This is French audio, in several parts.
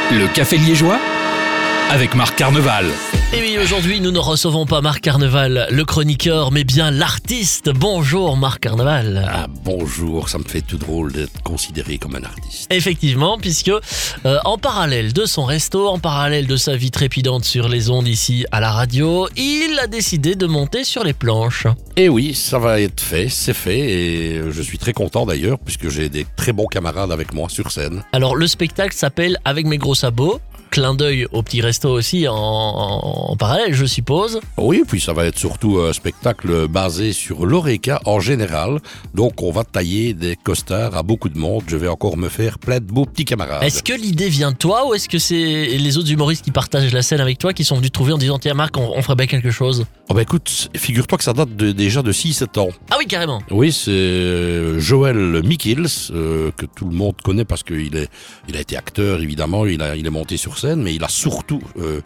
Le Café Liégeois avec Marc Carneval. Et oui, aujourd'hui, nous ne recevons pas Marc Carneval, le chroniqueur, mais bien l'artiste. Bonjour Marc Carneval. Ah bonjour, ça me fait tout drôle d'être considéré comme un artiste. Effectivement, puisque en parallèle de son resto, en parallèle de sa vie trépidante sur les ondes ici à la radio, il a décidé de monter sur les planches. Et oui, ça va être fait, c'est fait, et je suis très content d'ailleurs, puisque j'ai des très bons camarades avec moi sur scène. Alors le spectacle s'appelle Avec mes gros sabots. Clin d'œil au petit resto aussi en parallèle, je suppose. Oui, puis ça va être surtout un spectacle basé sur l'oreca en général. Donc on va tailler des costards à beaucoup de monde. Je vais encore me faire plein de beaux petits camarades. Est-ce que l'idée vient de toi ou est-ce que c'est les autres humoristes qui partagent la scène avec toi qui sont venus te trouver en disant tiens Marc, on ferait bien quelque chose? Oh bah écoute, figure-toi que ça date déjà de 6-7 ans. Ah oui, carrément. Oui, c'est Joël Mikils, que tout le monde connaît parce qu'il a été acteur évidemment, il est monté sur scène, mais il a surtout,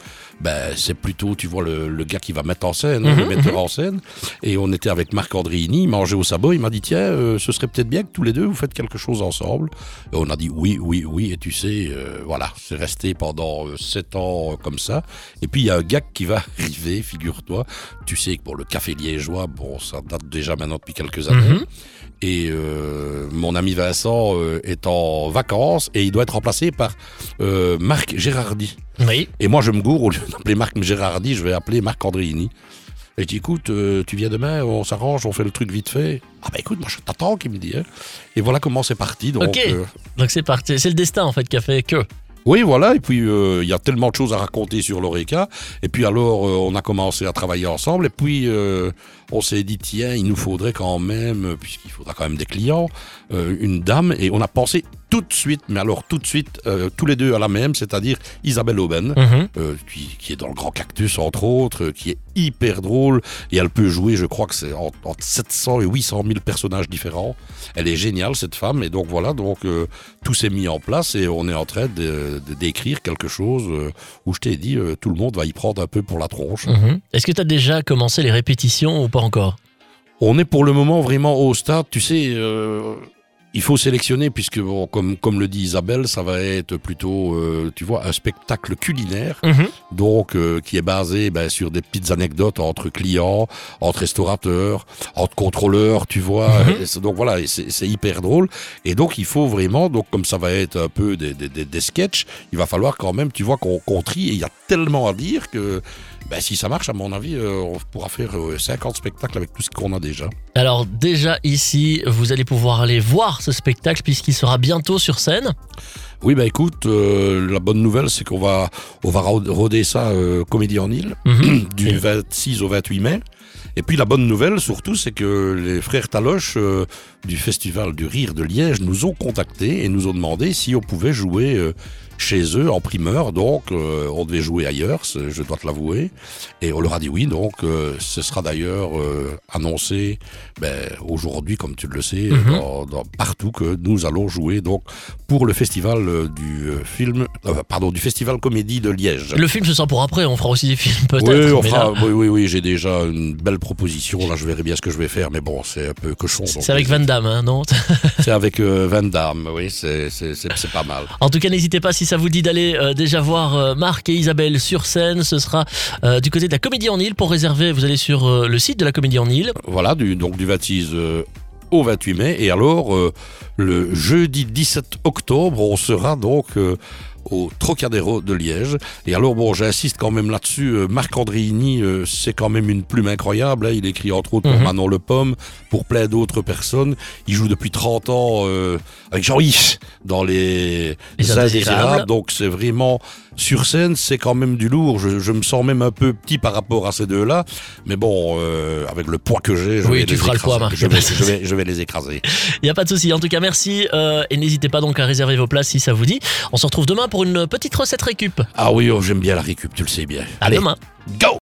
c'est plutôt, tu vois, le gars qui va mettre en scène, le metteur en scène. Et on était avec Marc Andréini, il mangeait au sabot, il m'a dit tiens, ce serait peut-être bien que tous les deux vous faites quelque chose ensemble. Et on a dit oui, et tu sais, voilà, c'est resté pendant 7 ans comme ça. Et puis il y a un gars qui va arriver, figure-toi. Tu sais que pour le Café Liégeois, bon, ça date déjà maintenant depuis quelques années. Et mon ami Vincent est en vacances et il doit être remplacé par Marc Gérardi. Oui. Et moi, je me gourre, au lieu d'appeler Marc Gérardi, je vais appeler Marc Andréini. Et je dis, écoute, tu viens demain, on s'arrange, on fait le truc vite fait. Ah bah écoute, moi je t'attends, qu'il me dit. Hein. Et voilà comment c'est parti. Donc, ok, donc c'est parti. C'est le destin en fait qui a fait que... Oui, voilà, et puis il y a tellement de choses à raconter sur l'oreca, et puis alors on a commencé à travailler ensemble, et puis on s'est dit, tiens, il nous faudrait quand même, puisqu'il faudra quand même des clients, une dame, et on a pensé tout de suite, mais alors tout de suite, tous les deux à la même, c'est-à-dire Isabelle Aubin, qui est dans le Grand Cactus, entre autres, qui est hyper drôle, et elle peut jouer, je crois que c'est entre 700 et 800 000 personnages différents. Elle est géniale, cette femme, et donc voilà, tout s'est mis en place, et on est en train d'écrire quelque chose où je t'ai dit, tout le monde va y prendre un peu pour la tronche. Est-ce que tu as déjà commencé les répétitions ou pas encore? On est pour le moment vraiment au stade, tu sais... il faut sélectionner puisque, bon, comme le dit Isabelle, ça va être plutôt, tu vois, un spectacle culinaire, donc qui est basé sur des petites anecdotes entre clients, entre restaurateurs, entre contrôleurs, tu vois. Donc voilà, c'est hyper drôle. Et donc il faut vraiment, donc comme ça va être un peu des sketchs, il va falloir quand même, tu vois, qu'on trie. Et il y a tellement à dire que si ça marche, à mon avis, on pourra faire 50 spectacles avec tout ce qu'on a déjà. Alors déjà ici, vous allez pouvoir aller voir ce spectacle puisqu'il sera bientôt sur scène. Oui, écoute, la bonne nouvelle, c'est qu'on va roder ça Comédie en Île, du 26 au 28 mai. Et puis la bonne nouvelle, surtout, c'est que les frères Taloche du Festival du Rire de Liège nous ont contactés et nous ont demandé si on pouvait jouer chez eux en primeur. Donc on devait jouer ailleurs, je dois te l'avouer, et on leur a dit oui. Donc ce sera d'ailleurs annoncé aujourd'hui, comme tu le sais, dans partout, que nous allons jouer donc pour le festival du Festival Comédie de Liège. Le film, ce sera pour après, on fera aussi des films peut-être. Oui, j'ai déjà une belle proposition, là je verrai bien ce que je vais faire, mais bon, c'est un peu cochon. C'est avec Van Damme, hein, non? C'est avec Van Damme, oui, c'est pas mal. En tout cas, n'hésitez pas, si ça vous dit d'aller déjà voir Marc et Isabelle sur scène, ce sera du côté de la Comédie en Île. Pour réserver, vous allez sur le site de la Comédie en Île. Voilà, du 26 au 28 mai. Et alors, le jeudi 17 octobre, on sera donc... au Trocadéro de Liège. Et alors, bon, j'insiste quand même là-dessus, Marc Andréini, c'est quand même une plume incroyable, hein. Il écrit entre autres pour Manon Le Pomme, pour plein d'autres personnes. Il joue depuis 30 ans avec Jean-Yves dans les Indésirables. Donc c'est vraiment, sur scène, c'est quand même du lourd. Je me sens même un peu petit par rapport à ces deux-là. Mais bon, avec le poids que j'ai, tu feras le poids, Marc. Je vais les écraser. Il n'y a pas de souci. En tout cas, merci. Et n'hésitez pas donc à réserver vos places si ça vous dit. On se retrouve demain pour une petite recette récup. Ah oui, j'aime bien la récup, tu le sais bien. À demain. Go!